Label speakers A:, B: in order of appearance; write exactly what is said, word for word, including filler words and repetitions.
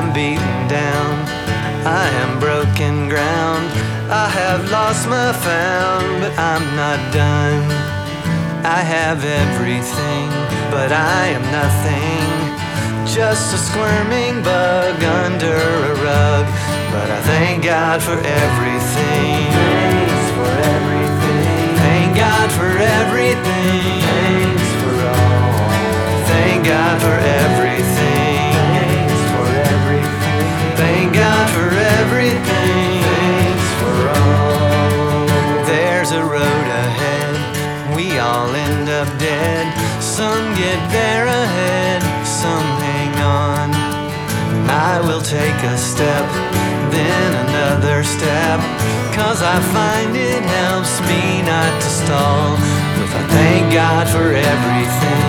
A: am beaten down, I am broken ground. I have lost my found, but I'm not done. I have everything, but I am nothing, just a squirming bug under a rug. But I thank God for everything. Thanks for everything. Thank God for everything. Thanks for all. Thank God for everything. Thanks for everything. Thank God for everything. Thanks for all. There's a road ahead, we all end up dead. Some get there ahead, some hang on. I will take a step, then another step, 'cause I find it helps me not to stall. But I thank God for everything.